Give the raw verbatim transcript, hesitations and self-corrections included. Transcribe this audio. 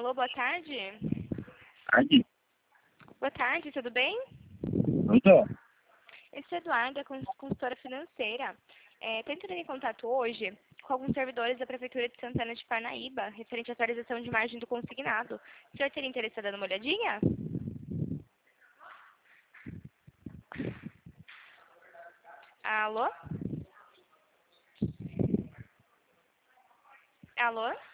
Alô, boa tarde. Tarde? Boa tarde, tudo bem? Muito? Esse é Eduardo, é cons- consultora financeira. É, tô entrando em contato hoje com alguns servidores da Prefeitura de Santana de Parnaíba, referente à atualização de margem do consignado. O senhor teria interesse em dar uma olhadinha? Alô? Alô?